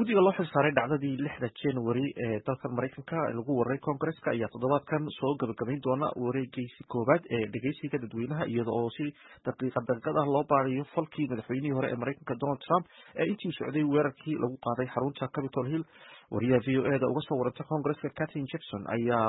guddiga loo xilsaaray dhacdadii 6 January ee dalka Mareykanka lagu waray Congress-ka ayaa toddobaadkan soo gabagabayn doona wareegiisa koowaad ee dhageysiga dadweynaha iyada oo si daqiiqad loo baarayo falkii madaxweynihii hore ee Mareykanka Donald Trump ee intii socday weerarkii lagu qaaday xarunta Capitol Hill. wariyaha VOA-da uga soo warantay Congress-ka Katherine Jackson ayaa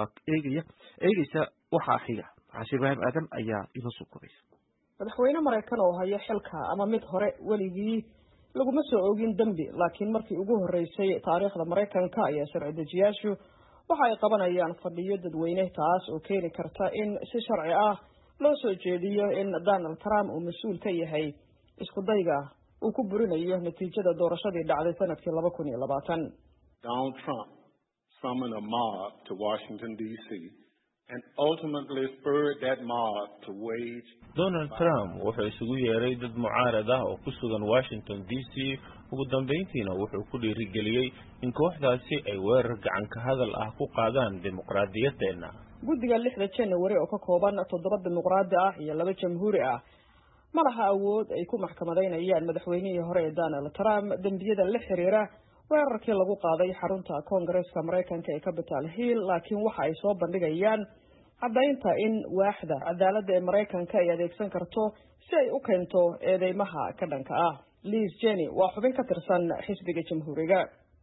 eegaysa waxa xiga. Xaashir Ibrahim Aadan ayaa inoo soo koobay. madaxweyne Mareykan oo haya xilka ama mid hore weligii laguma soo oogin dambi, laakiin markii ugu horeysay taariikhda Mareykanka ayaa sharci dejiyaashu waxa ay qabanayaan fadhiyo dadweyne, taas oo keeni karta in si sharci ah loo soo jeediyo in Donald Trump uu mas'uul ka yahay isku dayga uu ku burinayo natiijada doorashadii dhacday sanadkii 2020. Donald Trump summoned a mob to Washington D.C. and ultimately spurred that mob to wage. Donald Trump wuxuu isugu yeeray dad mucaarad ah oo ku sugan Washington D.C. ugu dambeyntiina wuxuu ku dhiirigeliyay in kooxdaasi ay weerar gacan ka hadal ah ku qaadaan dimuqraadiyadeena. Guddiga 6 January oo ka kooban 7 dimuqraadi ah iyo 2 jamhuuri ah ma laha awood ay ku maxkamadeynayaan madaxweynihii hore ee Donald Trump dambiyada la xiriira weerarkii lagu qaaday xarunta Congress-ka Mareykanka ee Capitol Hill, laakiin waxa ay soo bandhigayaan caddaynta in waaxda cadaaladda ee Mareykanka ay adeegsan karto si ay u keento eedeymaha ka dhanka ah. Liz Cheney waa xubin ka tirsan xisbiga jamhuuriga.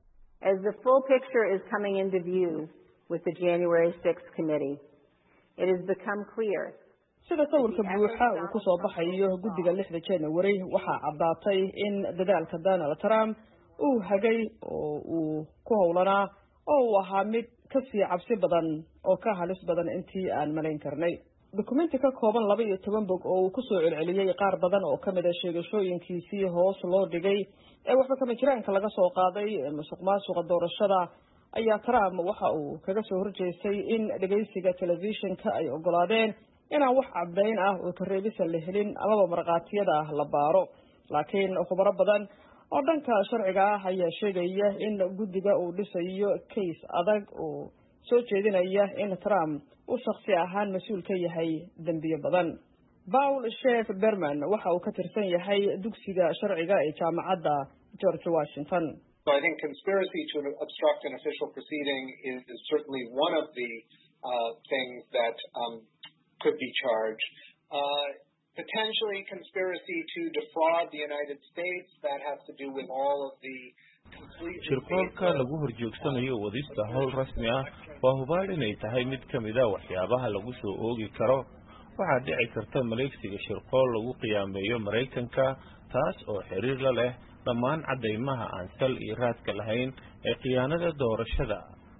As the full picture is coming into view with the January 6th committee, it has become clear. sida sawirka buuxa uu ku soo baxayo guddiga 6 January waxaa caddaatay in dadaalka Donald Trump uu hagay oo uu ku howlanaa oo uu ahaa mid ka sii cabsi badan oo ka halis badan intii aan malayn karnay. Dokumenti ka kooban 12 bog oo uu ku soo celceliyay qaar badan oo kamid ah sheegashooyinkiisii hoos loo dhigay ee waxba kama jiraanka laga soo qaaday musuqmaasuqa doorashada ayaa Trump waxa uu kaga soo horjeestay in dhageysiga telefishinka ay ogolaadeen inaan wax caddayn ah oo ka reebisa la helin amaba marqaatiyada la baaro. Laakiin khubaro badan oo dhanka sharciga ah ayaa sheegaya in guddiga uu dhisayo case adag oo soo jeedinaya in Trump uu shakhsi ahaan mas'uul ka yahay dambiyo badan. Paul Schiff-Berman waxa uu ka tirsan yahay dugsiga sharciga ee jaamacadda George Washington. So I think conspiracy to obstruct an official proceeding is certainly one of the things that could be charged. Potentially conspiracy to defraud the United States, that has to do with all of the shirqoolka lagu horjoogsanayo wadista howl rasmi ah waa hubaal inay tahay mid kamid ah waxyaabaha lagu soo oogi karo. waxaa dhici karta maleegsiga shirqool lagu qiyaameeyo Mareykanka, taas oo xiriir la leh dhammaan cadeymaha aan sal iyo raadka lahayn ee khiyaanada doorashada.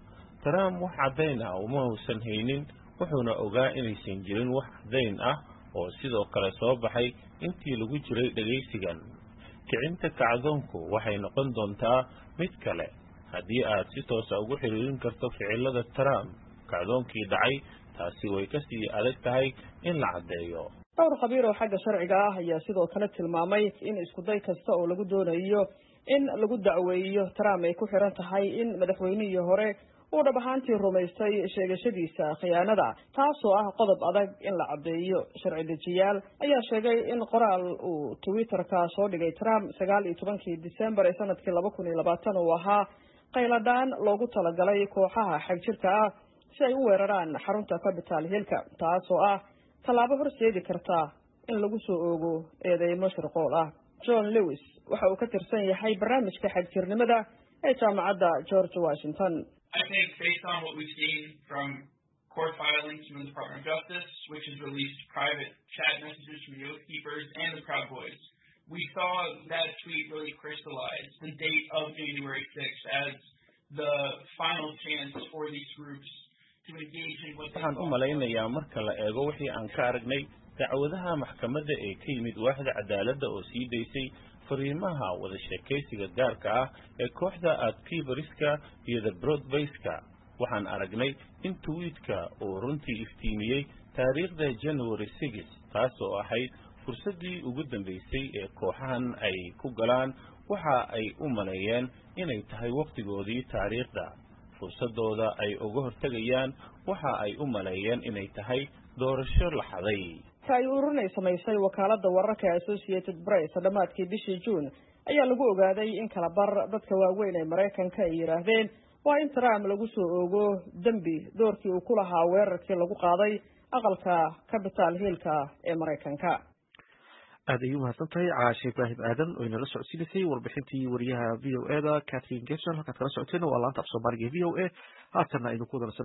Trump wax caddayn ah uma uusan haynin, wuxuuna ogaa inaysan jirin wax caddayn ah oo sidoo kale soo baxay intii lagu jiray dhageysigan. kicinta kacdoonku waxay noqon doontaa mid kale haddii aad si toos ah ugu xiriirin karto ficilada Trump. kacdoonkii dhacay taasi way ka sii adag tahay in la caddeeyo. dhowr khabiir oo xagga sharciga ah ayaa sidoo kale tilmaamay in isku day kasta oo lagu doonayo in lagu dacweeyo Trump ay ku xiran tahay in madaxweynihii hore uu dhab ahaantii rumaystay sheegashadiisa khiyaanada, taasoo ah qodob adag in la caddeeyo. sharci dejiyaal ayaa sheegay in qoraal uu Twitter-ka soo dhigay Trump 19 December ee sanadkii 2020 uu ahaa qayladaan loogu talagalay kooxaha xagjirka ah si ay u weeraraan xarunta Capitol Hill-ka, taasoo ah tallaabo horseedi karta in lagu soo oogo eedeymo shirqool ah. John Lewis waxa uu ka tirsan yahay barnaamijka xagjirnimada ee jaamacadda George Washington. I think based on what we've seen from court filings from the Department of Justice, which has released private chat messages from the Oath Keepers and the Proud Boys, we saw that tweet really crystallize the date of January 6th as the final chance for these groups to engage in what waxaan u malaynayaa marka la eego wixii aan ka aragnay dacwadaha maxkamadda ee ka yimid waaxda cadaaladda oo sii daysay fariimaha wada sheekaysiga gaarka ah ee kooxda Oath-Keeperska iyo The Proud Boys-ka. waxaan aragnay in tweetka uu runtii iftiimiyey taariikhda January 6, taasoo ahayd fursaddii ugu dambeysay ee kooxahan ay ku galaan. waxa ay u maleeyeen inay tahay waqtigoodii taariikhda, fursadooda ay uga hortagayaan waxa ay u maleeyeen inay tahay doorasho la xaday. ay ururnay samaysay wakaaladda wararka Associated Press dhamaadkii bishii June ayaa lagu ogaaday in kala bar dadka waaweyn ee Mareykanka ay yiraahdeen waa in Trump lagu soo oogo dambi doorkii uu ku lahaa weerarkii lagu qaaday aqalka Capitol Hill-ka ee Mareykanka. aad ayuu mahadsantahay Caashe Ibraahim Aadan oo inala socodsiisay warbixintii wariyaha VOA-da Catherine Gershon halkaad kala socoteen waa laanta af Soomaaliga VOA haatan aynu ku wada